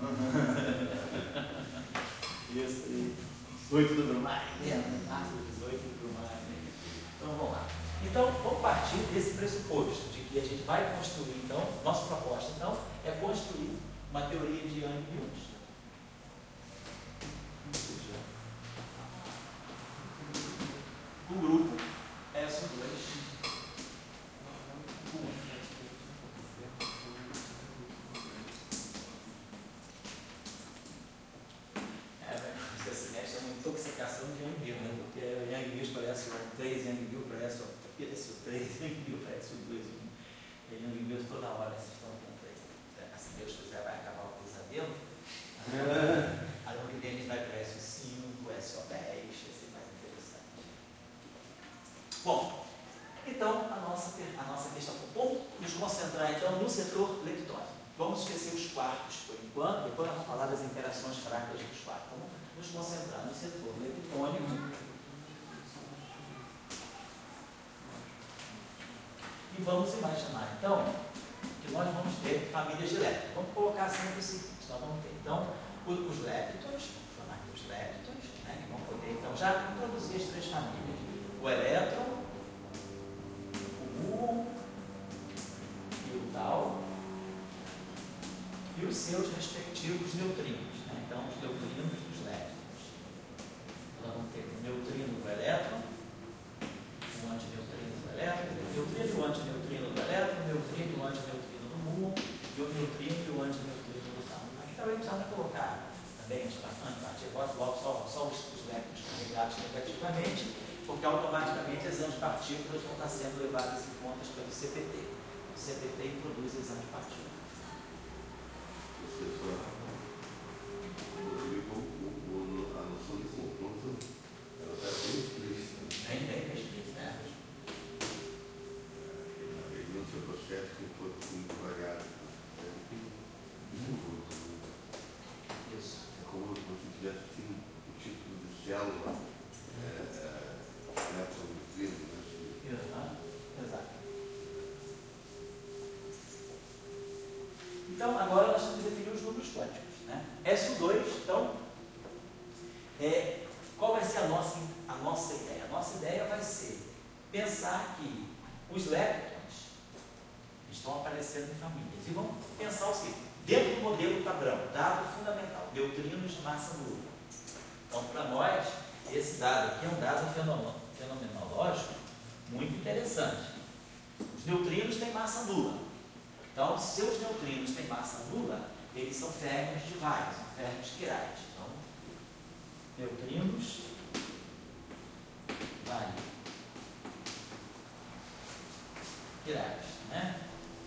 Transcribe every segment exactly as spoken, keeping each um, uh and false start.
Isso aí. dezoito do Brumário, né? Março dezoito do Brumário. Então vamos lá. Então vamos partir desse pressuposto de que a gente vai construir, então, nossa proposta então é construir uma teoria de Yang-Mills. O grupo S dois. Intoxicação de Yang-Mills, né? Porque o Yang-Mills parece o três, Yang-Mills parece o três, Yang-Mills parece o dois. E Yang-Mills toda hora vocês estão vendo aí. Se Deus quiser, vai acabar o pesadelo. Aí no que vem a gente vai para S O cinco, S O dez, vai ser mais interessante. Bom, então a nossa, a nossa questão. Vamos nos concentrar então no setor leptônico. Vamos esquecer os quartos por enquanto, depois nós vamos falar das interações fracas dos quartos. Vamos nos concentrar no setor leptônico e vamos imaginar então que nós vamos ter famílias de leptons. Vamos colocar sempre o seguinte: nós vamos ter então os leptons, vamos chamar aqui os leptons, né, que vão poder então já introduzir as três famílias: o elétron, o muon e o tau, e os seus respectivos neutrinos. Então, os neutrinos dos leptons. Nós vamos ter o neutrino do elétron, o antineutrino do elétron, o neutrino e o antineutrino do elétron, o neutrino e o antineutrino do muon, e o neutrino e o antineutrino do tau. Aqui também precisamos colocar também antipartículas, logo só, só os, os leptons carregados negativamente, porque automaticamente as antipartículas vão estar sendo levadas em conta pelo C P T. O C P T introduz as antipartículas. A noção de conjunto, ela está bem explícita. Bem, bem explícita, né? Ele não se processo que foi muito variado. Isso. É como se você tivesse assim, o título de célula, lepton neutrino. Exato. Então, agora nós temos que definir os números quânticos. Né? S O dois, então, é, qual vai ser a nossa, a nossa ideia? A nossa ideia vai ser pensar que os leptons estão aparecendo em famílias. E vamos pensar o seguinte: dentro do modelo padrão, dado fundamental, neutrinos de massa nula. Então, para nós, esse dado aqui é um dado fenomenológico muito interessante. Os neutrinos têm massa nula. Então, se os neutrinos têm massa nula, eles são férmions de Weyl, são férmions quirais. Então, neutrinos Weyl quirais, né?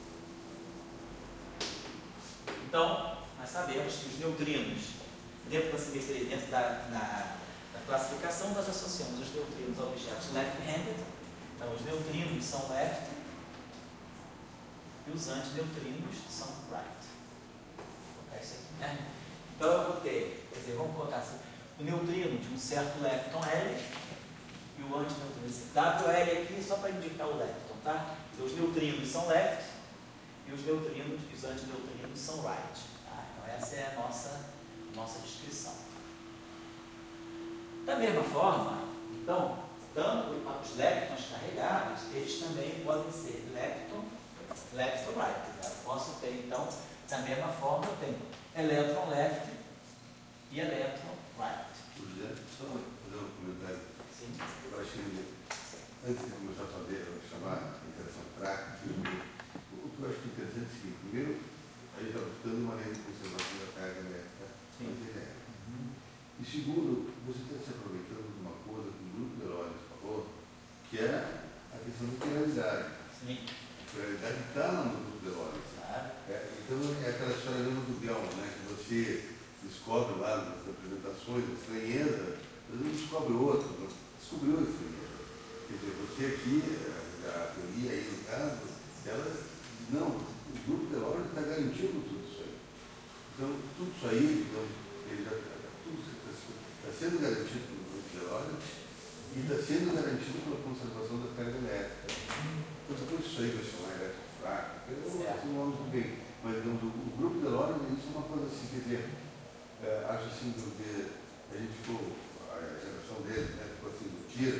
Então, nós sabemos que os neutrinos, dentro da simetria, dentro da, da, da classificação, nós associamos os neutrinos a objetos left-handed. Então, os neutrinos são left e os antineutrinos são right. Vou colocar isso aqui, né? Então eu vou ter, quer dizer, vamos colocar assim, o neutrino de um certo lepton L e o antineutrino. Esse W L aqui só para indicar o lepton, tá? Então os neutrinos são left e os neutrinos e os antineutrinos são right. Tá? Então essa é a nossa, nossa descrição. Da mesma forma, então, tanto os leptons carregados, eles também podem ser lepton, lepton right. Eu posso ter, então, da mesma forma, eu tenho elétron left e elétron right. José, só fazer um comentário. Sim. Eu acho que, antes de começar a fazer, chamar a interação prática, o que eu acho interessante é o seguinte: primeiro, a gente está buscando uma lei de conservação da carga elétrica. Sim. Uhum. E segundo, você está se aproveitando de uma coisa que o grupo de Herodes falou, que é a questão da pluralidade. Sim. A pluralidade está no grupo de Herodes. Claro. É, então é aquela história do Gão, né, que você descobre lá nas apresentações a estranheza, mas não descobre outro, não descobriu a estranheza. Quer dizer, você aqui, a teoria aí no caso, ela, não, o grupo de Herodes está garantindo tudo isso aí. Então, tudo isso aí, digamos, ele já está sendo garantido pelo grupo de Herodes e está sendo garantido pela conservação da carga elétrica. Então, depois isso aí vai chamar elétrico fraco, eu não gosto bem, mas digamos, o grupo de Herodes, isso é uma coisa assim, quer dizer, é, acho assim, porque a gente ficou, a geração deles, né, ficou assim, no tira,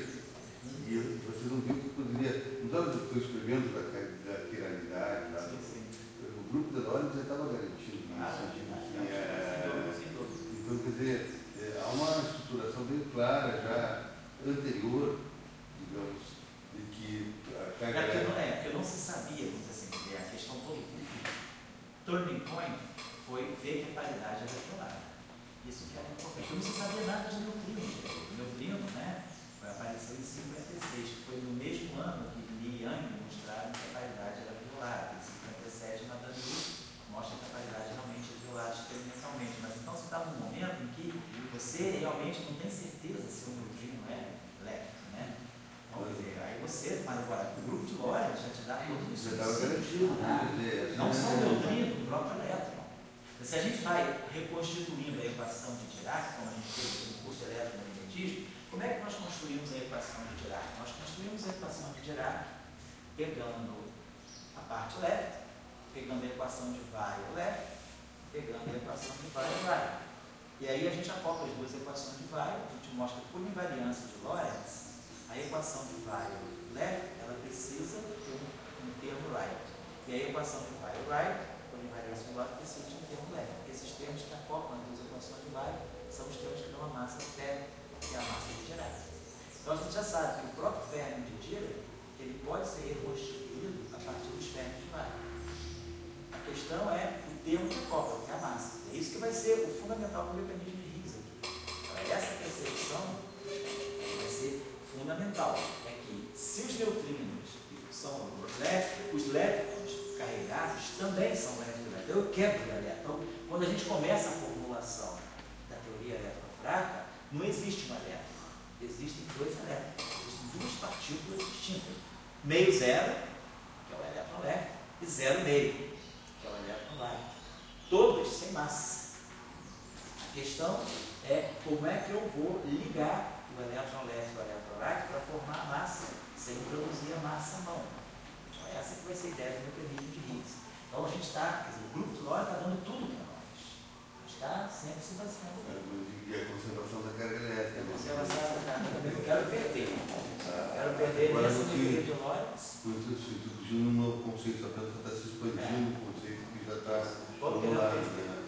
e você não viu que poderia, não estava depois escrevendo da, da tiralidade, lá, sim, sim. O grupo da Dória já estava garantido nisso, ah, assim, assim, é, então, quer dizer, é, há uma estruturação bem clara, já anterior, digamos, de que a carga... É, porque não, é, porque não se sabia, vamos dizer assim, a questão política. Turning point foi ver que a paridade era violada. Isso que era importante. Porque não se sabia nada de neutrino. O neutrino, né, foi aparecer em cinquenta e seis, que foi no mesmo ano que Li e Yang mostraram que a paridade era violada. Em cinquenta e sete, Madame Lu mostra que a paridade realmente é violada experimentalmente. Mas então você está num momento em que você realmente não tem certeza se o neutrino é left, né? Vamos dizer, aí você, mas agora, o grupo de Lorentz já te dá todo isso. Já estava garantido, né? Não só o neutrino, o próprio elétron. Se a gente vai reconstituindo a equação de Dirac, como a gente fez no curso de eletromagnetismo, como é que nós construímos a equação de Dirac? Nós construímos a equação de Dirac pegando a parte left, pegando a equação de Weyl left, pegando a equação de Weyl right. E aí a gente acopla as duas equações de Weyl, a gente mostra que por invariância de Lorentz, a equação de Weyl left, ela precisa ter um, um termo right. E a equação de Weyl right, por invariância de Lorentz, precisa de um termo left. Esses termos que acoplam as duas equações de Weyl são os termos que dão a massa de Fermi, que é a massa de Dirac. Então a gente já sabe que o próprio Fermi de Dirac, ele pode ser reconstituído a partir dos Fermi de Weyl. A questão é o termo que acopla, que é a massa. É isso que vai ser o fundamental do mecanismo de Higgs aqui. Para essa percepção vai ser fundamental. É que se os neutrinos são left, os leptons carregados também são left e right. Eu quebro o elétron. Então, quando a gente começa a formulação da teoria elétron-fraca, não existe um elétron. Existem dois elétrons. Existem duas partículas distintas. Meio zero, que é o elétron left, e zero meio, que é o elétron right. Todos sem massa. A questão é como é que eu vou ligar o elétron left e o elétron right para formar a massa, sem produzir a massa à mão. Então, essa que vai ser a ideia do mecanismo de Higgs. Então, a gente está, quer dizer, o grupo de Lorentz está dando tudo para nós. A gente está sempre se baseando. E a conservação da carga elétrica. A conservação da carga elétrica. Eu quero perder. Eu quero perder nessa teoria de Lorentz. Estou introduzindo um novo conceito, a pessoa está se expandindo, o conceito que já está formulado.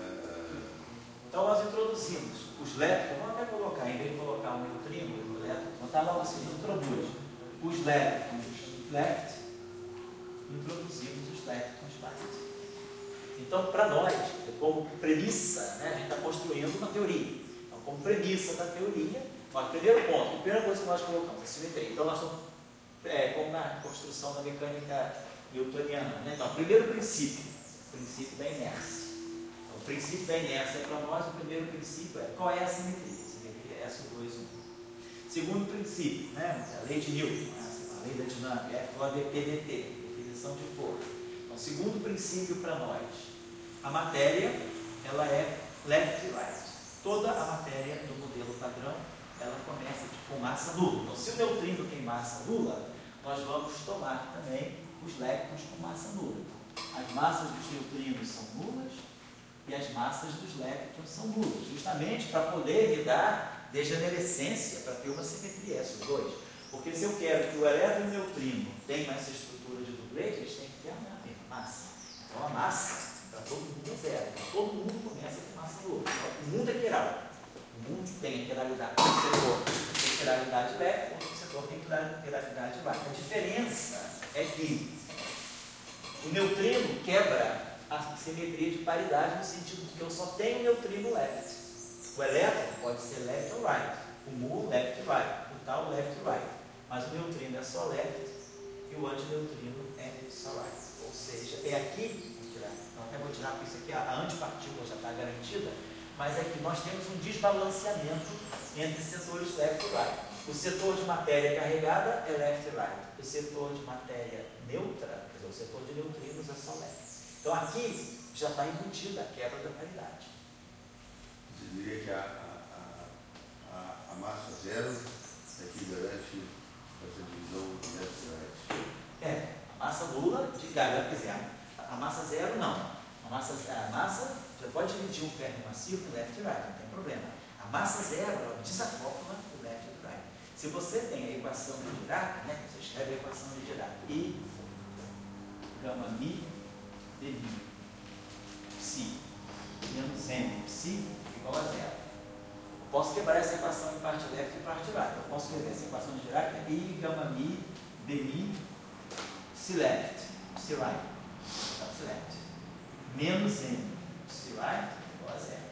Então, nós introduzimos os leptons, vamos até colocar, em vez de colocar o neutrino, o elétron, vamos estar logo assim, introduz os leptons left, introduzimos os leptons right. Então, para nós, como premissa, né, a gente está construindo uma teoria. Então, como premissa da teoria, ó, primeiro ponto, a primeira coisa que nós colocamos, a simetria. Então, nós estamos, é, como na construção da mecânica newtoniana, né? Então, primeiro princípio, o princípio da inércia. O princípio da inércia para nós, o primeiro princípio é qual é a simetria? A simetria é S dois um. Segundo princípio, né, a lei de Newton, a lei da dinâmica, F igual a dp dt, definição de força. Então, segundo princípio para nós, a matéria ela é left e right. Toda a matéria do modelo padrão ela começa com massa nula. Então, se o neutrino tem massa nula, nós vamos tomar também os leptons com massa nula. As massas dos neutrinos são nulas e as massas dos leptons são nulas, justamente para poder me dar degenerescência, para ter uma simetria S dois. Porque se eu quero que o elétron e o neutrino tenham essa estrutura de duplete, eles têm que ter a mesma massa. Então a massa para todo mundo é zero. Então, todo mundo começa com massa nula. Então, o mundo é quiral. O mundo tem a quiralidade, o setor tem quiralidade left, o setor tem quiralidade right. A diferença é que o neutrino quebra a simetria de paridade no sentido de que eu só tenho neutrino left. O elétron pode ser left ou right. O mu left e right. O tal left e right. Mas o neutrino é só left e o antineutrino é só right. Ou seja, é aqui, vou tirar, então até vou tirar porque isso aqui, a antipartícula já está garantida, mas é que nós temos um desbalanceamento entre setores left e right. O setor de matéria carregada é left e right. O setor de matéria neutra, quer dizer, o setor de neutrinos é só left. Então aqui já está embutida a quebra da paridade. Você diria que a, a, a, a massa zero é que garante essa divisão left e right? É, a massa nula de garante, quer dizer, a, a massa zero não. A massa, a massa, você pode dividir um ferro massivo em left e right, não tem problema. A massa zero é o desacopla do left e do right. Se você tem a equação de Dirac, né, você escreve a equação de Dirac, I gama mi de mi psi menos m psi igual a zero. Eu posso quebrar essa equação em parte left e parte right. Eu posso escrever essa equação de Dirac, é I gama mi de mi psi left, psi right, psi left, menos m psi right igual a zero.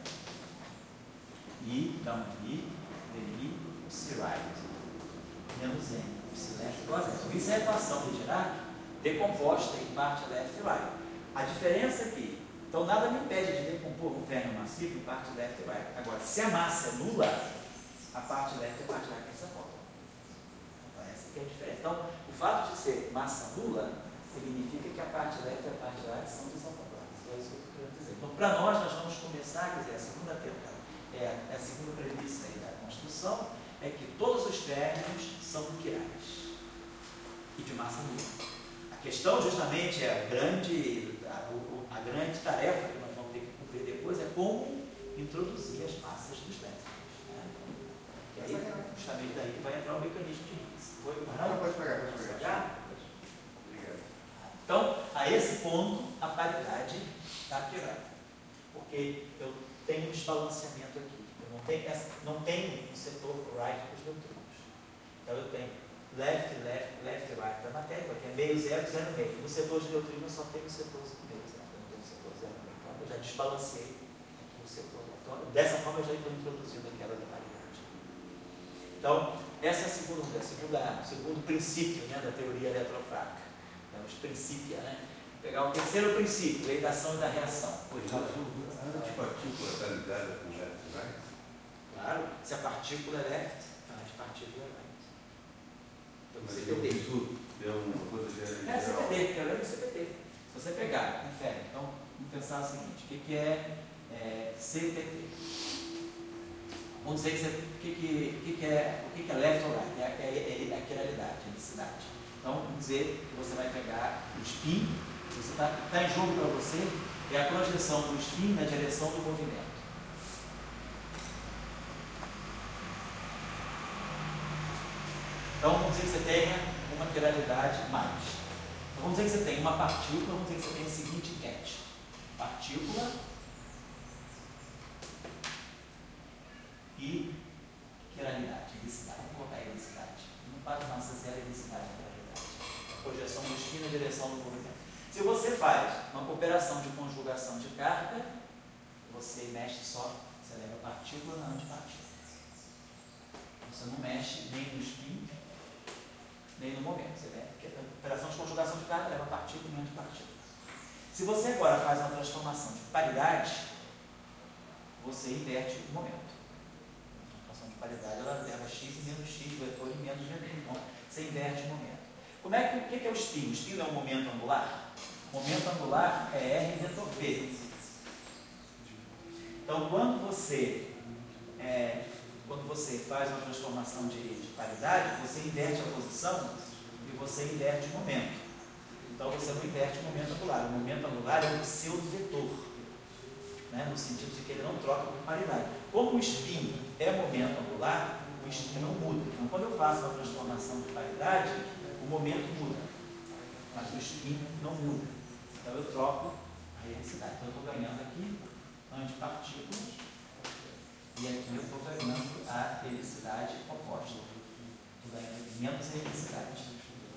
I gama mi de mi psi right menos m psi left igual a zero. Isso é a equação de Dirac decomposta em parte left e right. A diferença é que, então nada me impede de decompor um ferro massivo em parte left e right. Agora, se a massa é nula, a parte left e a parte right desacoplam. Então essa que é a diferença. Então, o fato de ser massa nula significa que a parte left e a parte right são desacopladas. É isso que eu quero dizer. Então, para nós, nós vamos começar, quer dizer, a segunda tenta, é, a segunda premissa aí da construção é que todos os férmions são quirais e de massa nula. A questão justamente é a grande, a, a grande tarefa que nós vamos ter que cumprir depois é como introduzir as massas dos férmions. Né? E aí, justamente daí que vai entrar o mecanismo de Higgs. Foi? Não, não, pode pegar, pode pegar. pegar? Obrigado. Então, a esse ponto, a paridade está quebrada. Porque eu tenho um desbalanceamento aqui. Eu não tenho, essa, não tenho um setor right para os neutrinos. Então, eu tenho left, left, left, right da matéria, porque é meio, zero, zero, meio. No setor de neutrino, eu só tenho o setor meio, zero, eu não tenho o setor zero, meio. Então, eu já desbalanceei aqui o setor. Então, dessa forma, eu já estou introduzindo aquela da paridade. Então, essa é a segunda, a segunda, o segundo princípio, né, da teoria eletrofrágica. É, os princípios, né? Vou pegar o terceiro princípio, lei da ação e da reação. Por A antipartícula está ligada com left e right? Claro, se a partícula é left, a antipartícula é right. Então, Mas C eu P T. isso deu uma coisa de É C P T, que eu lembro do C P T. Se você pegar, confere. Então, vamos pensar o seguinte: o que, que é, é C P T? Vamos dizer que você, o, que, que, que, que é, o que, que é left ou right? É, é, é, é a quiralidade, a helicidade. Então, vamos dizer que você vai pegar o spin, você está tá em jogo para você, é a projeção do spin na direção do movimento. Então, vamos dizer que você tenha uma quiralidade mais. Então, vamos dizer que você tem uma partícula, vamos dizer que você tem a seguinte enquete. Partícula e quiralidade, helicidade. Vamos colocar a helicidade. Não para massa zero, helicidade e quiralidade. A projeção do spin na direção do movimento. Se você faz uma operação de conjugação de carga, você mexe só, você leva a partícula na antipartícula. Você não mexe nem no spin, nem no momento. Você vê que a operação de conjugação de carga leva partícula e antipartícula. Se você agora faz uma transformação de paridade, você inverte o momento. A transformação de paridade ela leva x e menos x, vetor e menos vetor. Então, você inverte o momento. Como é que, o que é o spin? O spin é um momento angular? O momento angular é R vetor P. Então, quando você, é, quando você faz uma transformação de, de paridade, você inverte a posição e você inverte o momento. Então, você não inverte o momento angular. O momento angular é um pseudo-vetor, né, no sentido de que ele não troca por paridade. Como o spin é momento angular, o spin não muda. Então, quando eu faço uma transformação de paridade, o momento muda, mas o spin não muda. Então, eu troco a helicidade. Então, eu estou ganhando aqui antipartículas e aqui eu estou ganhando a helicidade oposta. Estou ganhando menos helicidade.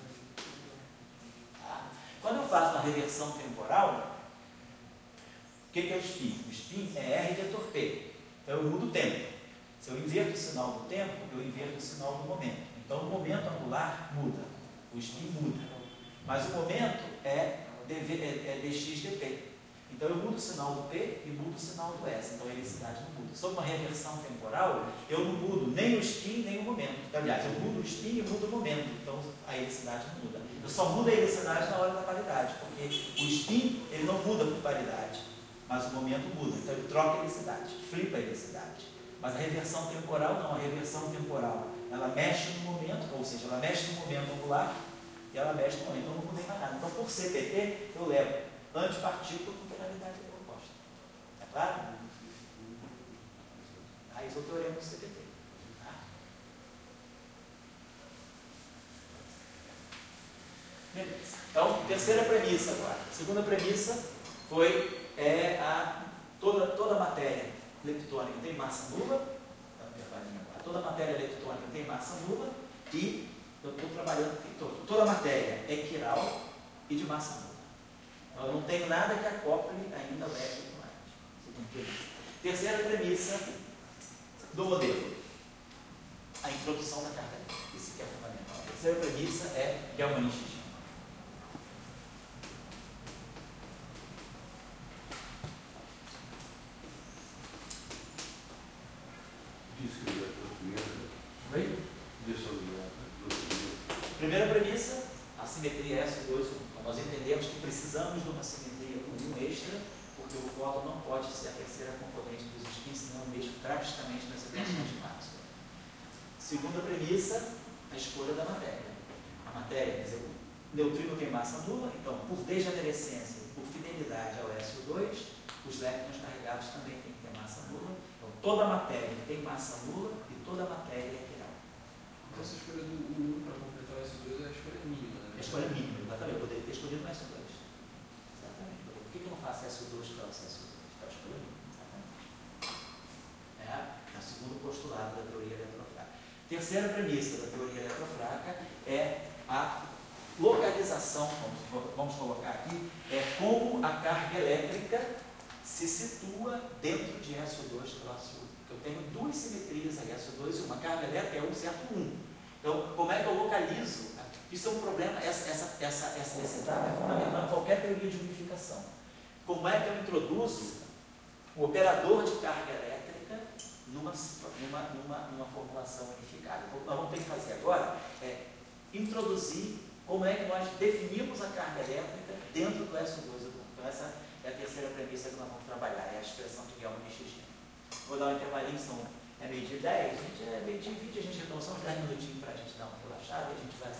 Tá? Quando eu faço uma reversão temporal, o que, que é o spin? O spin é R vetor P. Então, eu mudo o tempo. Se eu inverto o sinal do tempo, eu inverto o sinal do momento. Então, o momento angular muda. O spin muda. Mas o momento é, dv, é, é dx dt. Então eu mudo o sinal do P e mudo o sinal do S. Então a helicidade não muda. Sob uma reversão temporal, eu não mudo nem o spin nem o momento. Aliás, eu mudo o spin e mudo o momento. Então a helicidade não muda. Eu só mudo a helicidade na hora da paridade, porque o spin ele não muda por paridade, mas o momento muda. Então ele troca a helicidade, flipa a helicidade. Mas a reversão temporal não. A reversão temporal ela mexe no momento, ou seja, ela mexe no momento angular e ela mexe no momento. Então eu não mudei mais nada. Então por C P T eu levo antipartícula com quiralidade oposta. Claro? Aí esse é o teorema do C P T. Tá? Beleza. Então, terceira premissa agora. Segunda premissa foi é, a, toda, toda matéria leptônica tem massa nula. Toda matéria leptônica tem massa nula e eu estou trabalhando toda, toda matéria é quiral e de massa nula. Então, eu não tenho nada que acople ainda o elétrico. Terceira premissa do modelo, a introdução da carga elétrica. Isso que é fundamental. A terceira premissa é galvanismo. Oi? Primeira premissa, a simetria S dois. Nós entendemos que precisamos de uma simetria com um extra, porque o fóton não pode ser a terceira componente dos spins, senão mexo drasticamente nas equações de Maxwell. Segunda premissa, a escolha da matéria. A matéria, quer dizer, o neutrino tem massa nula, então, por degenerescência, por fidelidade ao S O dois, os leptons carregados também têm que ter massa nula. Então, toda a matéria tem massa nula e toda a matéria é quiral. Então, essa escolha do um para completar o S O dois é a escolha mínima, né? É a escolha mínima, exatamente. Eu poderia ter escolhido o S O dois. Exatamente. Por que eu não faço S O dois para o S O dois? Para a escolha mínima. Exatamente. É o segundo postulado da teoria eletrofraca. Terceira premissa da teoria eletrofraca é a localização, vamos, vamos colocar aqui, é como a carga elétrica se situa dentro de S O dois próximo. Eu tenho duas simetrias aí, S O dois e uma carga elétrica é um certo um. Então, como é que eu localizo? Isso é um problema, essa, essa, essa, essa, esse dado é fundamental em qualquer teoria de unificação. Como é que eu introduzo o operador de carga elétrica numa, numa, numa, numa formulação unificada? O que nós vamos ter que fazer agora é introduzir como é que nós definimos a carga elétrica dentro do S O dois. Então, essa é a terceira premissa que nós vamos trabalhar, é a expressão de Gelman-Schichin. Vou dar um intervalinho, são, é meio-dia e dez, gente, é meio-dia e vinte, a gente retorna só uns dez minutinhos para a gente dar uma relaxada e a gente vai